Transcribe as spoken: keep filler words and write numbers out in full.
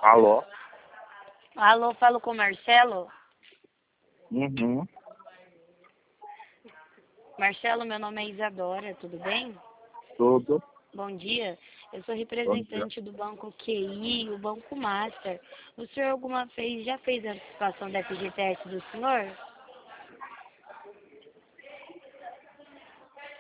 Alô? Alô, falo com o Marcelo? Uhum. Marcelo, meu nome é Isadora, tudo bem? Tudo. Bom dia. Eu sou Bom dia. representante do Banco Q I e o Banco Master. O senhor alguma vez já fez a antecipação da F G T S do senhor?